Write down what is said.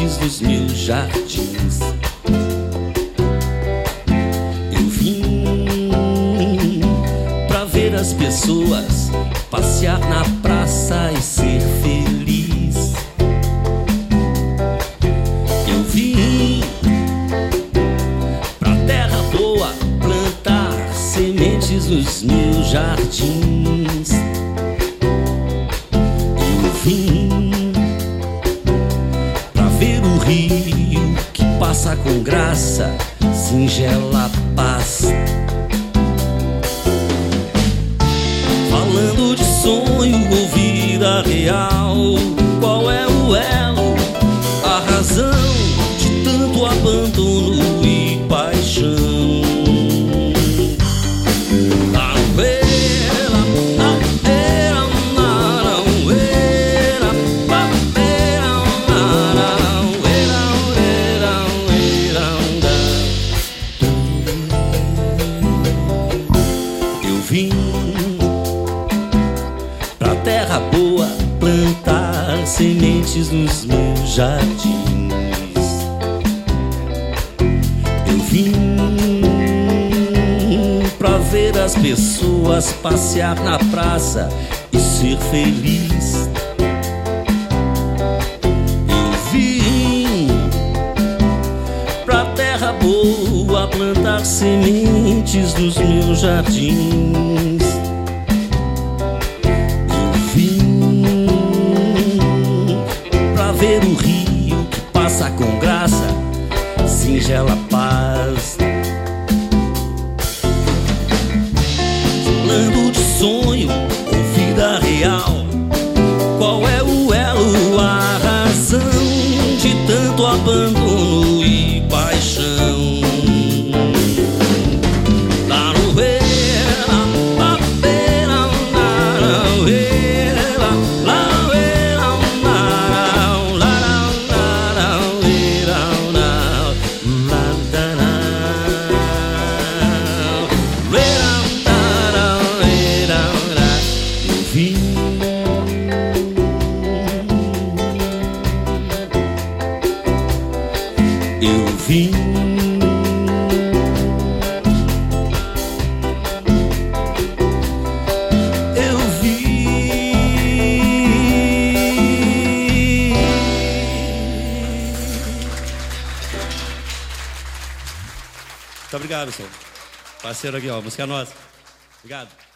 sementes dos meus jardins. Eu vim pra ver as pessoas passear na praça e ser feliz. Eu vim pra terra boa plantar sementes nos meus jardins. Eu vim pra ver o rio que passa com graça, singela paz. Falando de sonho ou vida real, qual é o elo, a razão de tanto abandono e paixão? Eu vim pra terra boa plantar sementes nos meus jardins. Eu vim pra ver as pessoas passear na praça e ser feliz. Eu vim pra terra boa plantar sementes nos meus jardins. Ver o rio que passa com graça, singela paz. Falando de sonho ou vida real, qual é o elo, a razão de tanto abandono e paixão? Eu vim eu vim. Muito obrigado, senhor. Parceiro aqui, ó, música nossa. Obrigado.